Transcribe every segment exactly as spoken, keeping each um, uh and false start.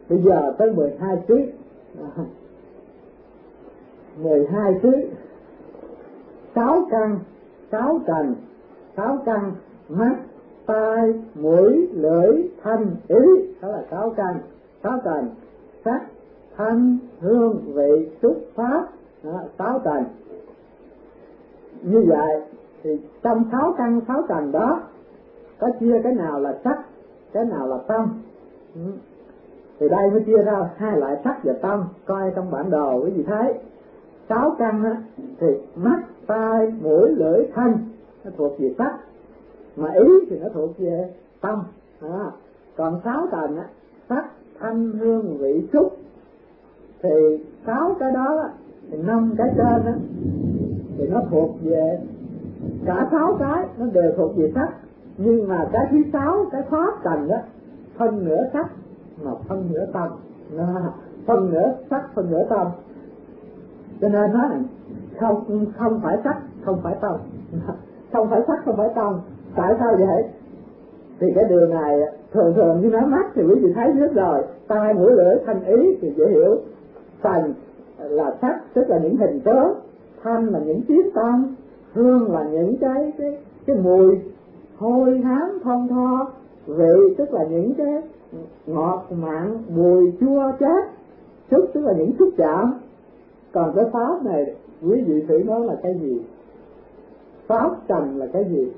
Bây giờ tới mười hai xứ, mười hai xứ, sáu căn, sáu trần, sáu căn, mắt, tai, mũi, lưỡi, thanh, ý, đó là sáu căn, sáu trần, sắc, thanh, hương, vị, xúc, pháp, đó, sáu trần. Như vậy thì trong sáu căn, sáu trần đó có chia cái nào là sắc, cái nào là tâm. Thì đây mới chia ra hai loại sắc và tâm. Coi trong bản đồ quý vị thấy sáu căn á, thì mắt, tai, mũi, lưỡi, thanh nó thuộc về sắc, mà ý thì nó thuộc về tâm. À, còn sáu trần á, sắc, thanh, hương, vị, xúc, thì sáu cái đó á, thì năm cái trên á thì nó thuộc về, cả sáu cái nó đều thuộc về sắc, nhưng mà cái thứ sáu, cái pháp trần đó, phân nửa sắc mà phân nửa tâm. À, phân nửa sắc, phân nửa tâm, cho nên nó không không phải sắc, không phải tâm, không phải sắc, không phải tâm. Tại sao vậy? Thì cái điều này thường thường như nói mắt thì quý vị thấy biết rồi, tai, mũi, lưỡi, thanh, ý thì dễ hiểu. Trần là sắc, tức là những hình tướng, thanh là những tiếng tâm, hương là những cái cái cái mùi hôi hám thơm tho, vị tức là những cái ngọt mặn bùi chua chát, xúc tức là những xúc chạm. Còn cái pháp này quý vị thử nói là cái gì? Pháp trần là cái gì?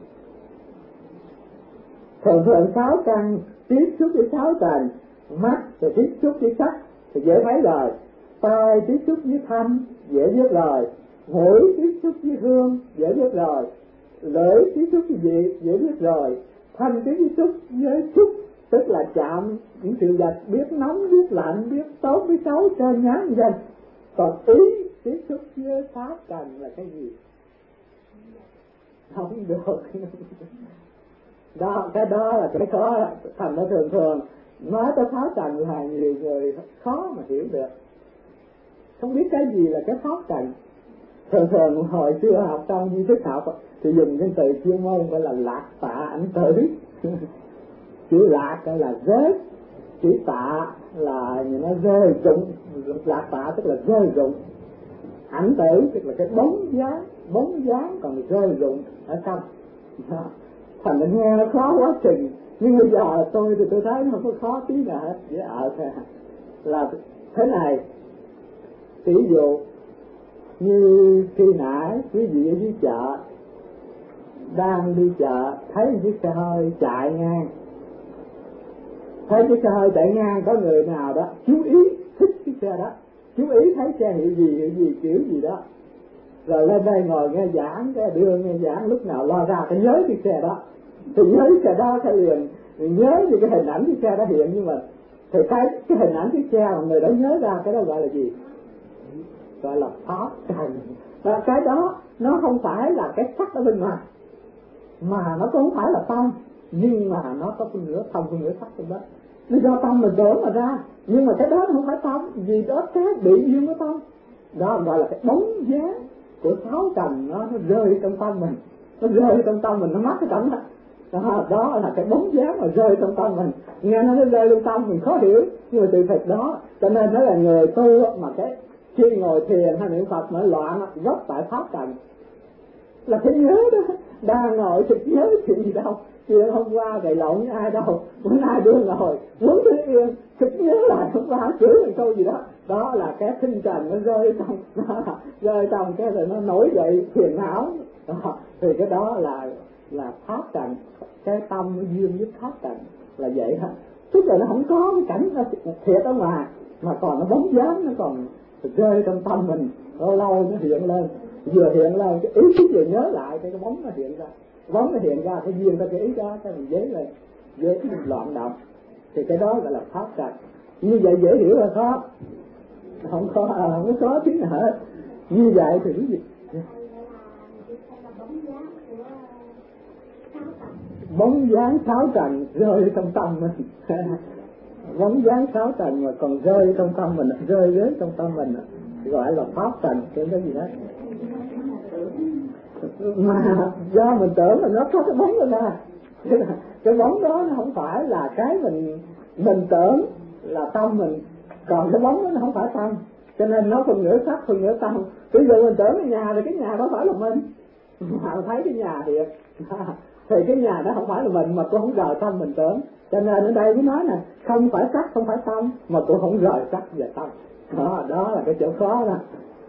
Thường thường sáu căn tiếp xúc với sáu trần, mắt thì tiếp xúc với sắc thì dễ thấy rồi, tai tiếp xúc với thanh dễ biết rồi, mũi tiếp xúc với hương dễ biết rồi, lưỡi tiếp xúc với vị dễ biết rồi, thanh tiếp xúc với xúc tức là chạm những sự vật, biết nóng biết lạnh, biết tốt biết xấu, trên nhám danh. Còn ý tiếp xúc với pháp trần là cái gì? Không được. Đó, cái đó là cái khó. Thành ra thường thường nói tới pháp trần là nhiều người khó mà hiểu được, không biết cái gì là cái pháp trần. Thường thường hồi xưa học trong di thức học thì dùng cái từ chuyên môn gọi là lạc tạ ảnh tử. Chữ lạc là rớt, chữ tạ là như nó rơi rụng, lạc tạ tức là rơi rụng, ảnh tử tức là cái bóng dáng, bóng dáng còn rơi rụng ở trong. Thành ra nghe nó khó quá chừng, nhưng bây giờ tôi thì tôi thấy nó không có khó tí nào hết, dễ ở thôi. Là thế này, ví dụ như khi nãy quý vị ở dưới chợ, đang đi chợ thấy chiếc xe hơi chạy ngang, thấy chiếc xe hơi chạy ngang, có người nào đó chú ý thích chiếc xe đó, chú ý thấy xe hiệu gì hiệu gì kiểu gì đó, rồi lên đây ngồi nghe giảng, cái đưa nghe giảng, lúc nào lo ra phải nhớ chiếc xe đó, thì nhớ chiếc xe đó cái liền nhớ thì cái hình ảnh chiếc xe đó hiện. Nhưng mà thì cái cái hình ảnh chiếc xe mà người đó nhớ ra, cái đó gọi là gì? Gọi là pháp trần. Và cái đó nó không phải là cái sắc ở bên ngoài, mà nó cũng không phải là tâm, nhưng mà nó có phân nửa tâm, phân nửa sắc trong đó. Nó do tâm mình tưởng mà ra, nhưng mà cái đó nó không phải tâm, vì đó cái bị duyên với tâm. Đó gọi là cái bóng dáng của sáu trần, nó, nó rơi trong tâm mình, nó rơi trong tâm mình, nó mắc cái cảnh đó. Đó, đó là cái bóng dáng mà rơi trong tâm mình. Nghe nó rơi trong tâm mình khó hiểu, nhưng mà từ thực đó, cho nên nó là người tu mà cái khi ngồi thiền hay niệm Phật nổi loạn gốc tại pháp trần là cái nhớ đó, đang ngồi thì nhớ chuyện gì đâu, chuyện hôm qua gầy lộn với ai đâu, muốn ai đưa ngồi muốn thứ yên thực nhớ lại hôm qua chửi một câu gì đó. Đó là cái tinh trần nó rơi trong nó, rơi trong cái rồi nó nổi dậy phiền não. Đó, thì cái đó là là pháp trần, cái tâm nó duyên với pháp trần là vậy thôi. Tức là nó không có cái cảnh nó thiệt ở ngoài, mà còn nó bóng dáng, nó còn rơi trong tâm mình, lâu lâu nó hiện lên, vừa hiện lên cái ý thức vừa nhớ lại cái, cái bóng nó hiện ra, bóng nó hiện ra cái duyên ra cái ý đó, cái mình dễ lên, dễ cái mình loạn động, thì cái đó gọi là pháp trần. Như vậy dễ hiểu là khó, không có không có khó tí nào hết. Như vậy thì cái gì? Bóng dáng sáu trần rơi trong tâm mình. Bóng dáng sáu trần mà còn rơi trong tâm mình, rơi rơi trong tâm mình, gọi là pháp trần, cái cái gì đó. Mà do mình tưởng là nó có cái bóng đó ra, cái bóng đó nó không phải là cái mình mình tưởng là tâm mình, còn cái bóng đó nó không phải tâm, cho nên nó phần nửa sắc phần nửa tâm. Ví dụ mình tưởng cái nhà thì cái nhà đó phải là mình, mà thấy cái nhà thiệt thì cái nhà đó không phải là mình, mà cũng không rời tâm mình tưởng. Cho nên ở đây mới nói nè, không phải sắc không phải tâm, mà cũng không rời sắc và tâm. Đó, đó là cái chỗ khó đó.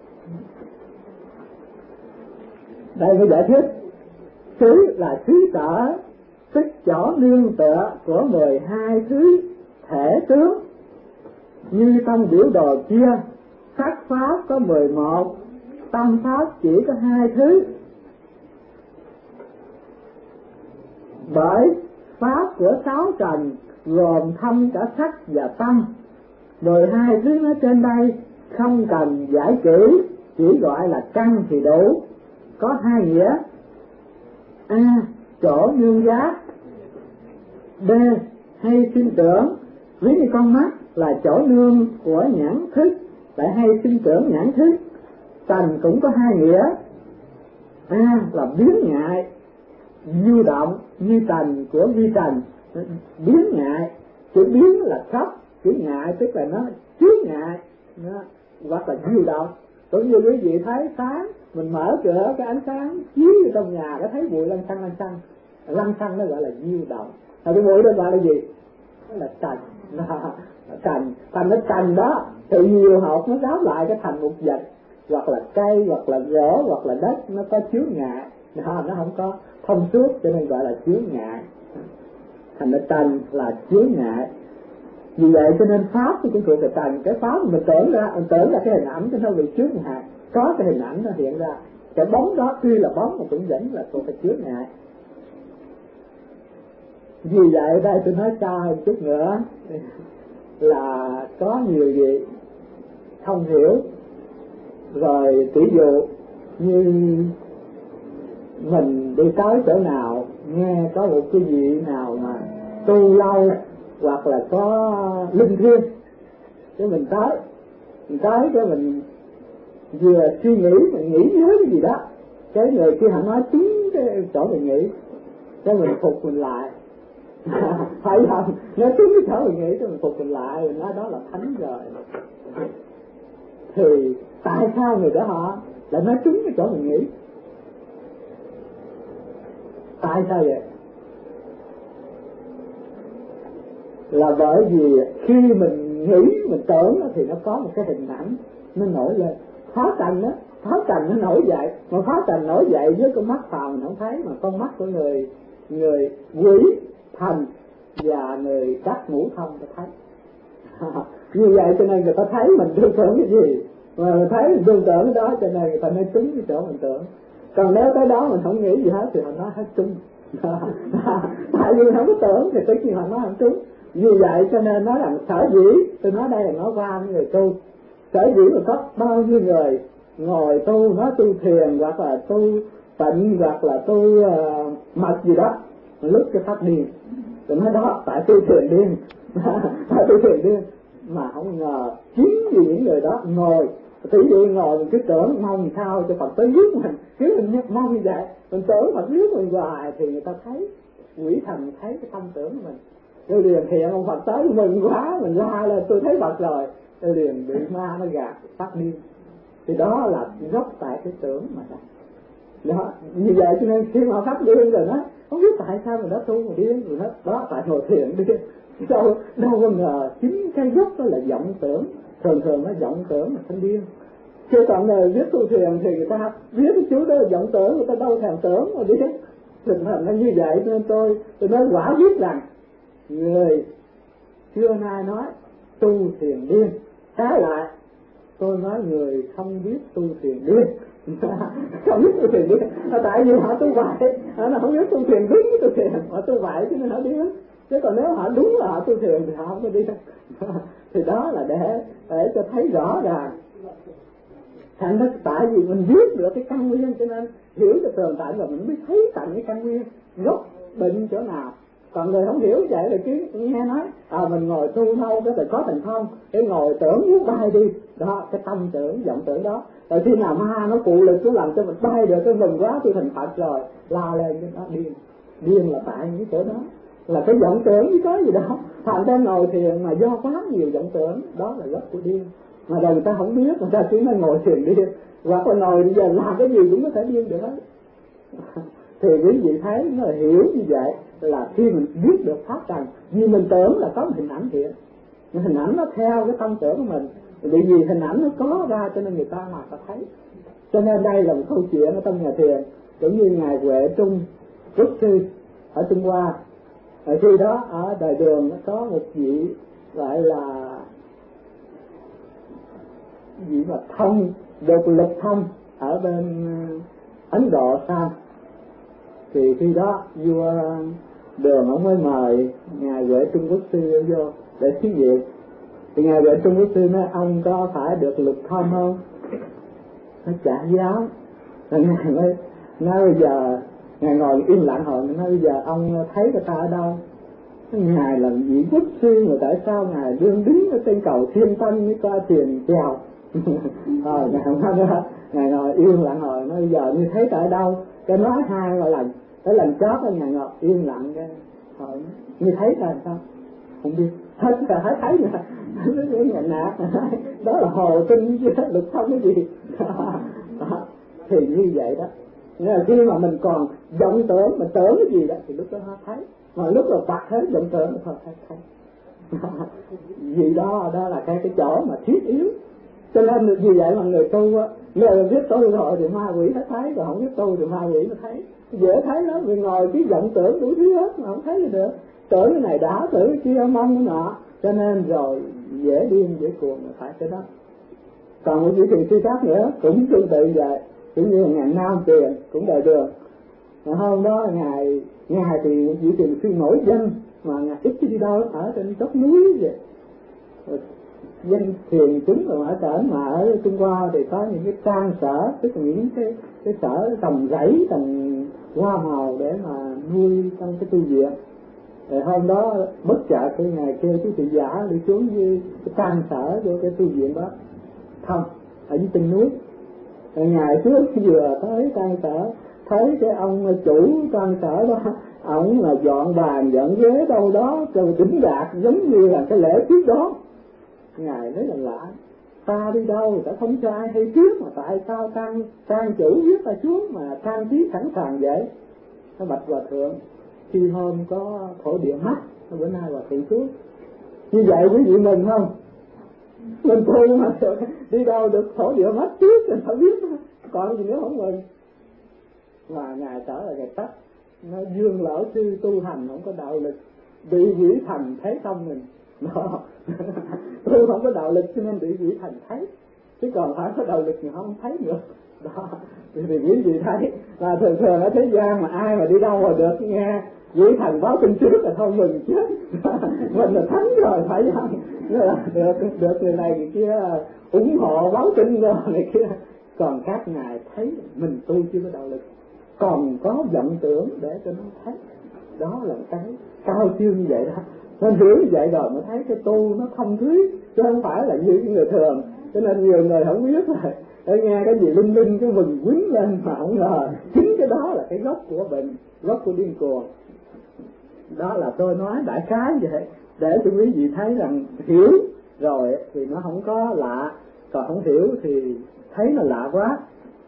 Đây mới giải thích, xứ là xứ sở, tức chỗ nương tựa của mười hai thứ thể tướng. Như trong biểu đồ kia, sắc pháp có mười một, tâm pháp chỉ có hai thứ. Bởi pháp của sáu trần gồm thâm cả sắc và tâm. Mười hai thứ nói trên đây không cần giải kỹ, chỉ gọi là căn thì đủ. Có hai nghĩa: A. Chỗ nương giác. B. Hay sinh trưởng. Ví như con mắt là chỗ nương của nhãn thức, lại hay sinh trưởng nhãn thức. Trần cũng có hai nghĩa: A. Là biến ngại, du động như trần của vi trần. Biến ngại, chữ biến là khóc, chữ ngại tức là nó chướng ngại, nó, hoặc là du động. Cũng như quý vị thấy sáng mình mở cửa cái ánh sáng chiếu vào trong nhà, cái thấy bụi lăn xăng lăn xăng, lăn xăng nó gọi là du động. Rồi cái bụi đó gọi là gì? Nó là trần. Trần, thành nó trần đó thì nhiều học nó đáp lại cái thành một vật, hoặc là cây, hoặc là gỗ, hoặc là đất, nó có chướng ngại, nó, nó không có thông suốt, cho nên gọi là chướng ngại. Thành nó trần là chướng ngại. Vì vậy cho nên pháp thì cũng thuộc về trần. Cái pháp mình tưởng ra, mình tưởng ra cái hình ảnh cho nó bị chướng ngại, có cái hình ảnh nó hiện ra. Cái bóng đó tuy là bóng mà cũng vẫn là thuộc về chướng ngại. Vì vậy đây tôi nói cho một chút nữa là có nhiều gì không hiểu. Rồi tỷ dụ như mình đi tới chỗ nào nghe có một cái gì nào mà tu lâu hoặc là có linh thiêng, cái mình tới mình tới cái mình vừa suy nghĩ mình nghĩ nhớ cái gì đó, cái người kia họ nói chính cái chỗ mình nghĩ, cái mình phục mình lại phải không? Nói chính cái chỗ mình nghĩ, cái mình phục mình lại, mình nói đó là thánh rồi. Thì tại sao người đó họ lại nói chính cái chỗ mình nghĩ? Tại sao vậy? Là bởi vì khi mình nghĩ, mình tưởng thì nó có một cái hình ảnh nó nổi lên. Pháo trần đó, pháo trần nó nổi dậy, mà pháo trần nổi dậy với con mắt phàm mình không thấy, mà con mắt của người người quỷ thần và người cắt ngũ thông ta thấy. Như vậy cho nên người ta thấy mình tư tưởng cái gì, mà người thấy mình tư tưởng cái đó, cho nên người ta nói trúng cái chỗ mình tưởng. Còn nếu cái đó mình không nghĩ gì hết thì họ nói hết trúng. Tại vì không có tưởng thì tất nhiên họ nói không trúng. Vì vậy cho nên nói rằng sở dĩ, tôi nói đây là nói qua những người tu, sở dĩ mà có bao nhiêu người ngồi tu, nói tu thiền hoặc là tu tịnh hoặc là tu uh, mật gì đó, lúc cái phát điên, tôi nói đó tại tu thiền điên, tại tu thiền điên, mà không ngờ chính vì những người đó ngồi, tỷ dụ ngồi mình cứ tưởng mong sao cho Phật tới giúp mình, cứ mình nhất mong như vậy, mình tưởng Phật giúp mình hoài thì người ta thấy, quỷ thần thấy cái tâm tưởng của mình. Tôi liền hiện ông Phật tới mừng quá, mình la lên tôi thấy Phật rồi, tôi liền bị ma nó gạt phát điên. Thì đó là gốc tại cái tưởng mà ra. Đó, như vậy cho nên khi mà phát điên rồi nó không biết tại sao mình đã tu mà điên rồi, nó đó tại ngồi thiền điên. Đâu đâu có ngờ chính cái gốc đó là vọng tưởng, thường thường nó vọng tưởng mà thân điên. Chứ còn người viết tu thiền thì người ta viết cái chú đó là vọng tưởng, người ta đâu thèm tưởng mà điên. Tình hình nó như vậy nên tôi tôi nói quả quyết rằng người xưa nay nói tu thiền điên, trái lại tôi nói người không biết tu thiền điên. Không biết tu thiền điên, tại vì họ tu vậy, họ không biết tu thiền đúng với tu thiền, họ tu vậy cho nên họ điên. Chứ còn nếu họ đúng là họ tu thiền thì họ không có điên. Thì đó là để để cho thấy rõ ràng. Thành ra tại vì mình biết được cái căn nguyên cho nên hiểu cho tường tận rồi mình mới thấy tận cái căn nguyên gốc bệnh chỗ nào. Còn người không hiểu vậy là cứ nghe nói à mình ngồi tu lâu cái phải có thành thông, cái ngồi tưởng muốn bay đi, đó cái tâm tưởng vọng tưởng đó. Rồi khi nào ma nó phụ lực nó làm cho mình bay được, cái mừng quá tôi thành Phật rồi, la lên cái đó điên. Điên là tại những chỗ đó. là cái vọng tưởng chứ có gì đâu. Thành ra ngồi thiền mà do quá nhiều vọng tưởng, đó là gốc của điên. Mà đời người ta không biết, người ta chỉ nói ngồi thiền điên, và còn ngồi bây giờ làm cái gì cũng có thể điên được hết. Thì quý vị thấy nó là hiểu như vậy là khi mình biết được pháp trần, vì mình tưởng là có một hình ảnh thiện, hình ảnh nó theo cái tâm tưởng của mình, vì vì hình ảnh nó có ra cho nên người ta mà ta thấy. Cho nên đây là một câu chuyện ở trong nhà thiền, cũng như ngài Huệ Trung Quốc sư ở Trung Hoa. Ở khi đó ở đời Đường có một vị gọi là vị mà thông được lực thông ở bên Ấn Độ sao, thì khi đó vua Đường ông mới mời ngài Huệ Trung Quốc sư vô để thí nghiệm. Thì ngài Huệ Trung Quốc sư nói ông có phải được lực thông không? Nó chả dám. Rồi ngài mới nói bây giờ ngài ngồi im lặng hồi, nói bây giờ ông thấy người ta ở đâu? Ngài là vị quốc sư mà tại sao ngài đương đứng ở trên cầu Thiên Tân mới qua thuyền chèo? Rồi ngài nói ngài ngồi im lặng hồi, nói bây giờ như thấy tại đâu? Cái nói hai ba lần, tới lần chót là ngài ngồi im lặng cái hỏi như thấy là sao? Không biết. Hết cả thấy thấy nè, nó nhà nạt, đó là hồ tinh chứ lực thông cái gì? Đó. Thì như vậy đó. Nên là khi mà mình còn vọng tưởng, mình tưởng cái gì đó thì lúc đó nó thấy, mà lúc là bật hết vọng tưởng nó thôi thấy thấy. Vì đó đó là cái cái chỗ mà thiết yếu. Cho nên vì vậy mà người tu á, người biết tu rồi thì ma quỷ nó thấy, rồi không biết tu thì ma quỷ nó thấy. Dễ thấy lắm, vì ngồi cái vọng tưởng đủ thứ hết mà không thấy gì được. Tưởng cái này đã, tưởng cái kia mong cái nọ, cho nên rồi dễ điên dễ cuồng là phải cái đó. Còn một vị thiền sư khác nữa cũng tương tự vậy, cũng như ngài Nam Tiền cũng đời Đường. Mà hôm đó ngài ngài thì vị thiền sư nổi danh mà ngài ít đi đâu, ở trên chót núi vậy. Dân thiền chúng rồi ở trển, mà ở Trung Hoa thì có những cái trang sở, tức là những cái cái sở trồng rẫy, trồng hoa màu để mà nuôi trong cái tu viện. Rồi hôm đó bất chợt cái ngày kêu chú thị giả đi xuống với cái trang sở của cái tu viện đó không ở dưới chân núi. Rồi ngày trước vừa tới trang sở thấy cái ông chủ trang sở đó, ông là dọn bàn dọn ghế đâu đó rồi chỉnh đạt giống như là cái lễ tiếp đó. Ngài nói là lạ, ta đi đâu ta không cho ai hay trước, mà tại sao trang trang chủ viết ta xuống mà trang trí sẵn sàng vậy? Nó bạch hòa thượng, khi hôm có thổ địa mắt, bữa nay hòa thượng xuống. Như vậy quý vị mình không? Mình tu mà đi đâu được thổ địa mắt trước thì phải biết, còn gì nữa không mừng. Và ngài trở lại ngày tắt, nó dương lão sư tu hành không có đạo lực, bị quỷ thần thấy tâm mình. Đó. Tôi không có đạo lực cho nên bị quỷ thần thấy, chứ còn phải có đạo lực thì không thấy được. Đó. Thì quý vị thấy là thường thường ở thế gian mà ai mà đi đâu mà được nghe quỷ thần báo tin trước là thôi mừng chứ. Mình là thắng rồi phải không? Được, được người này người kia ủng hộ báo tin rồi này kia. Còn các ngài thấy mình tu chưa có đạo lực, còn có vọng tưởng để cho nó thấy. Đó là cái cao siêu như vậy đó. Nên hiểu như vậy rồi mới thấy cái tu nó thông thuyết, chứ không phải là như cái người thường. Cho nên nhiều người không biết rồi, để nghe cái gì linh linh cái vừng quýnh lên mà không ngờ chính cái đó là cái gốc của bệnh, gốc của điên cuồng. Đó là tôi nói đại khái vậy, để cho quý vị thấy rằng hiểu rồi thì nó không có lạ, còn không hiểu thì thấy nó lạ quá.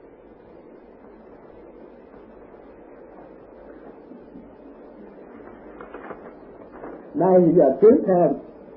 Đây bây giờ tiếp thêm,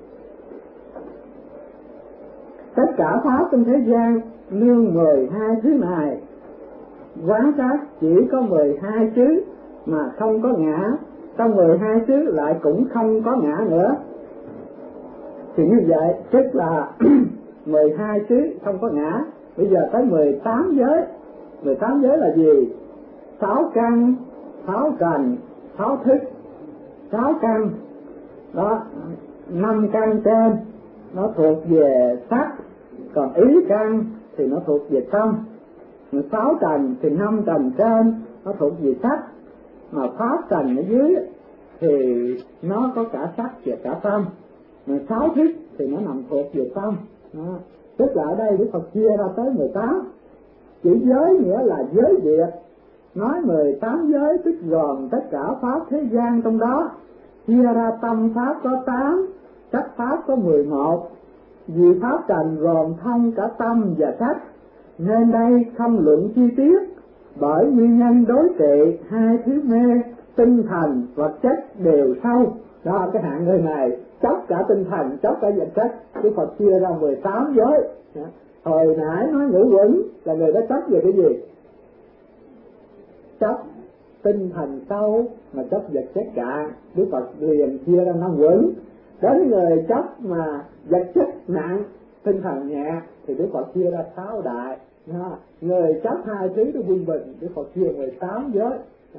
tất cả pháp trong thế gian nương mười hai thứ này, quán sát chỉ có mười hai xứ mà không có ngã, trong mười hai xứ lại cũng không có ngã nữa. Thì như vậy tức là mười hai xứ không có ngã. Bây giờ tới mười tám giới. Mười tám giới là gì? Sáu căn, sáu trần, sáu thức. Sáu căn đó, năm căn trên nó thuộc về sắc, còn ý căn thì nó thuộc về tâm. Sáu trần thì năm trần trên nó thuộc về sắc, mà pháp trần ở dưới thì nó có cả sắc và cả tâm. Mà sáu thức thì nó nằm thuộc về tâm. Đó. Tức là ở đây Đức Phật chia ra tới mười tám. Chữ giới nghĩa là giới biệt, nói mười tám giới tức gồm tất cả pháp thế gian trong đó. chia ra tâm pháp có tám, cách pháp có mười một. Vì pháp trần gồm thông cả tâm và cách, nên đây không luận chi tiết, bởi nguyên nhân đối trị hai thứ mê, tinh thần vật chất đều sâu. Đó, cái hạng người này chóc cả tinh thần, chóc cả vật chất. Đức Phật chia ra mười tám giới. Hồi nãy nói ngũ quẩn là người đó chóc về cái gì? Chóc tinh thần sâu mà chóc vật chất cạn. Đức Phật liền chia ra năm quẩn. Đến người chóc mà vật chất nặng, tinh thần nhẹ thì Đức Phật chia ra sáu đại. Đó. Người chóc hai thứ nó quân bình, Đức Phật chia mười tám giới. Đó.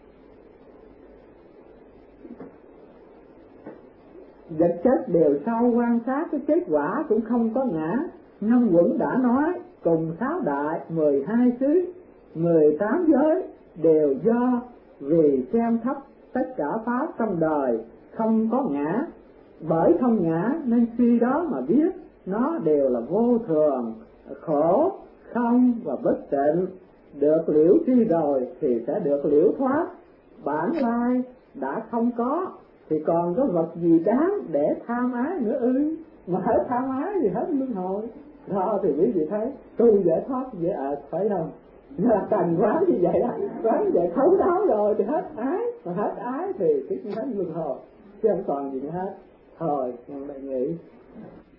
Vật chất đều sau quan sát cái kết quả cũng không có ngã. Năm quẩn đã nói cùng sáu đại, mười hai xứ, mười tám giới đều do vì xem thấp tất cả pháp trong đời không có ngã. Bởi không ngã nên khi đó mà biết nó đều là vô thường, khổ, không và bất tịnh. Được liễu tri rồi thì sẽ được liễu thoát. Bản lai đã không có thì còn có vật gì đáng để tham ái nữa ư? Mà hết tham ái thì hết luân hồi. Đó thì quý vị thấy tu dễ thoát dễ ợt, phải không? Là cần quán như vậy đó, quán như vậy thấu đáo rồi thì hết ái, mà hết ái thì cái hết luân hồi, chứ không còn gì nữa hết. Thôi, ngày này nghỉ.